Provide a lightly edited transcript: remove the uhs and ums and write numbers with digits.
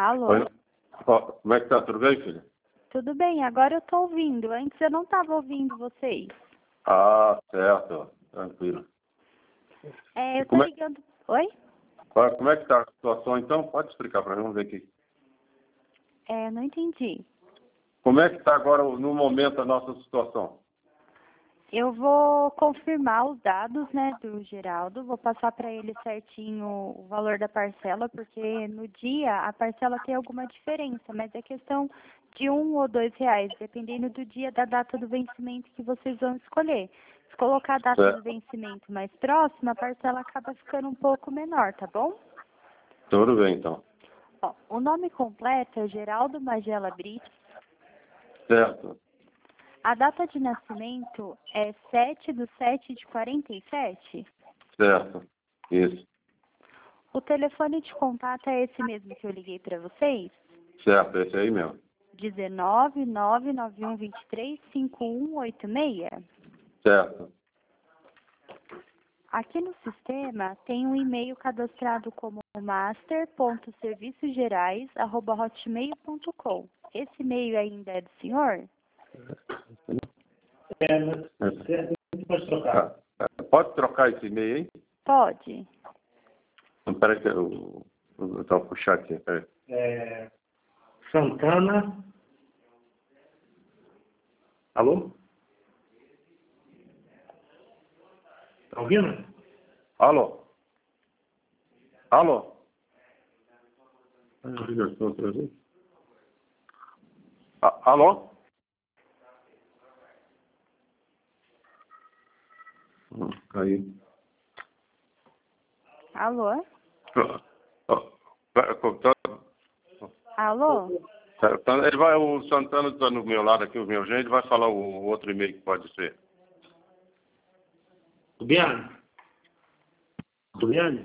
Alô? Oi? Ó, como é que tá? Tudo bem, filha? Tudo bem, agora eu tô ouvindo. Antes eu não estava ouvindo vocês. Ah, certo. Tranquilo. Eu tô Como é, ligando... Oi? como é que tá a situação, então? Pode explicar para mim, vamos ver aqui. Não entendi. Como é que está agora, no momento, a nossa situação? Eu vou confirmar os dados, né, do Geraldo. Vou passar para ele certinho o valor da parcela, porque no dia a parcela tem alguma diferença, mas é questão de R$ 1 ou R$ 2, dependendo do dia da data do vencimento que vocês vão escolher. Se colocar a data do Certo. vencimento mais próxima, a parcela acaba ficando um pouco menor, tá bom? Tudo bem, então. Ó, o nome completo é Geraldo Magela Brito. Certo. A data de nascimento é 7/7/47. Certo. Isso. O telefone de contato é esse mesmo que eu liguei para vocês? Certo, esse aí mesmo. 19991235186. Certo. Aqui no sistema tem um e-mail cadastrado como master.serviçosgerais@hotmail.com. Esse e-mail ainda é do senhor? Pode trocar. Pode trocar esse e-mail aí? Pode. Não, peraí que eu vou puxar aqui. Peraí. Santana. Alô? Tá ouvindo? Alô? Alô? Ligação outra vez. Alô? Caiu. Alô? Alô? O Santana está no meu lado aqui, o meu gente, vai falar o outro e-mail que pode ser. Tubiane? Tubiane?